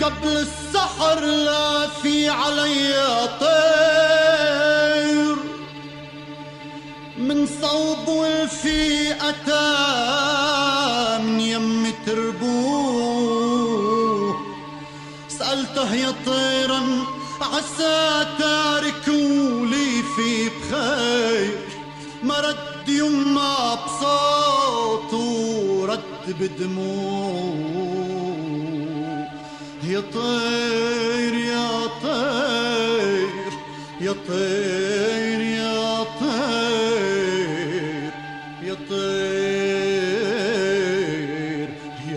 قبل السحر لا في علي طير من صوب والفي أتى من يم تربوه. سألته يا طيرا عسى تارك ولي في بخير، ما رد يما بصوت ورد بدموع. يا طير يا طير يا طير يا طير يا طير يا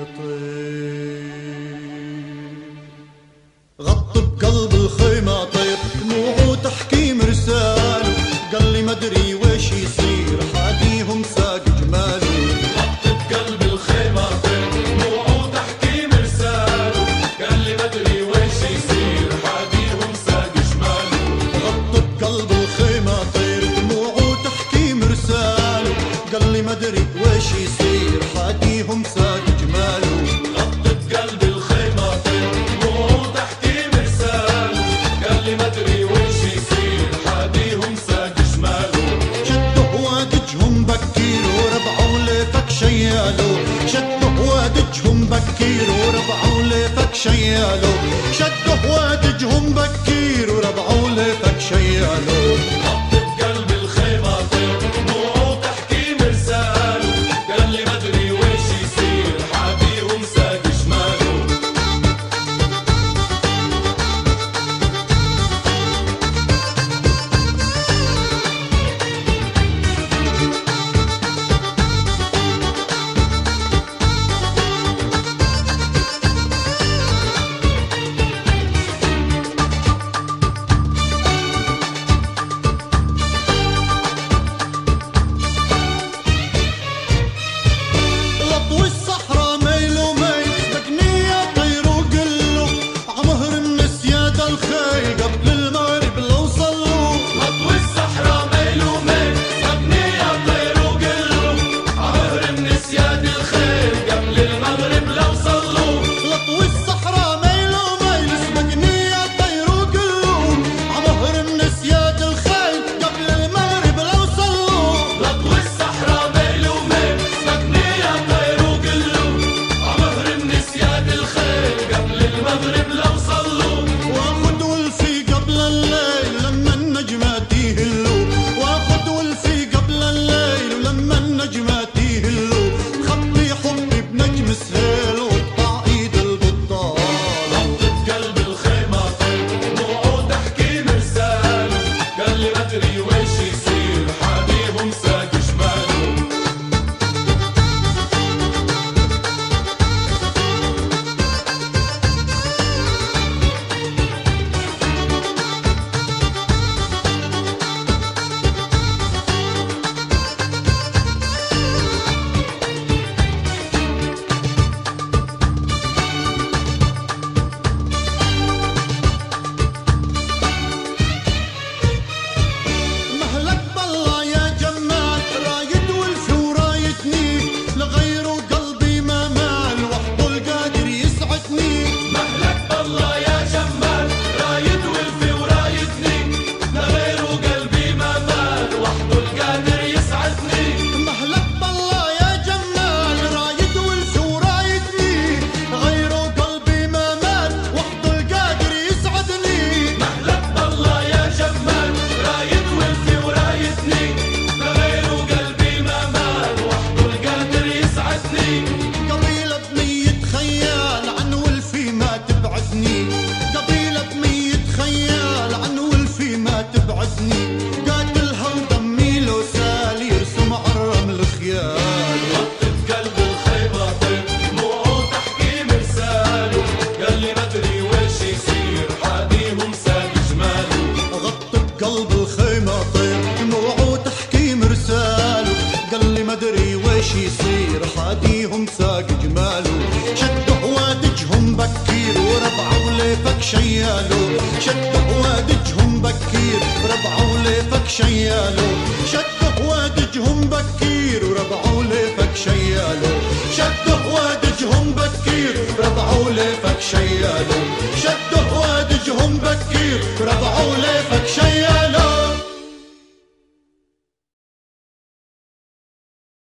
طير. غط بقلب الخيمة طير دموعه تحكي مرساله، قال لي ما ادري ويش يصير حاديهم ساق جماله. غط بقلب الخيمة طير دموعه تحكي مرساله، قال لي ما ادري ويش يصير حاديهم ساق جماله. غط بقلب الخيمة طير دموعه تحكي مرساله، قال لي ما ادري ويش يصير حاديهم ساق جماله. غط بقلب الخيمة طير دموعه تحكي مرساله، قال لي ما ادري ويش يصير حاديهم ساق جماله. شدوا هوادجهم بكير وربعوا ليفك شيالو، شدوا هوادجهم بكير وربعوا ليفك شيالو، شدوا هوادجهم بكير وربعوا ليفك شيالو. غط بقلب الخيمة طير دموعه تحكي مرساله، قال لي ما ادري ويش يصير حاديهم ساق جماله. لطو الصحراء ميل وميل مجنية طير وقلو عمهر من سياد الخيل قبل المغرب لو صلوا. لطو الصحراء ميل وميل مبنية طير وقلو عمهر من سياد الخيل قبل المغرب لو صلوا. لطو الصحراء ميل وميل مجنية طير وقلو عمهر من سياد الخيل قبل المغرب لو صلوا. لطو الصحراء ميل وميل مبنية طير وقلو عمهر من سياد الخيل قبل المغرب لو صلوا. واخد ولفي قبل الليل لما النجمات يهلوا، واخد ولفي قبل الليل ولما النجمات يهلوا. خطي حبي بنجم سهيل وقطع ايد البطال. غط بقلب الخيمة طير دموعه تحكي مرساله، قال لي ما ادري ويش يصير حاديهم ساق جماله. مهلك بالله يا جمال رايد ولفي ورايتني، لغيره قلبي ما مال وحده القادر يسعدني. مهلك بالله يا جمال رايد ولفي ورايدني، لغيره قلبي ما مال وحده القادر يسعدني. مهلك بالله يا جمال رايد ولفي ورايتني، غيره قلبي ما مات وحده القادر يسعدني. مهلك بالله يا جمال رايد ولفي ورايدني، لغيره قلبي ما مال وحده القادر يسعدني. قبيلة بمية خيال عن ولفي ما تبعدني، قبيلة بمية خيال عن ولفي ما تبعدني. قاتلها ودمي لو سال يرسم عالرمل خيال. غط بقلب الخيمة طير دموعه تحكي مرساله، قال لي ما ادري ويش يصير حاديهم ساق جماله. غط بقلب الخيمة طير دموعه تحكي مرساله، قال لي ما ادري ويش يصير حاديهم ساق جماله. شدوا هوادجهم بكير وربعوا ليفك شيالو، شدوا هوادجهم بكير وربعوا ليفك شيالو، شدوا هوادجهم بكير وربعوا ليفك شيالو، شدوا هوادجهم بكير وربعوا ليفك شيالو. ربعوا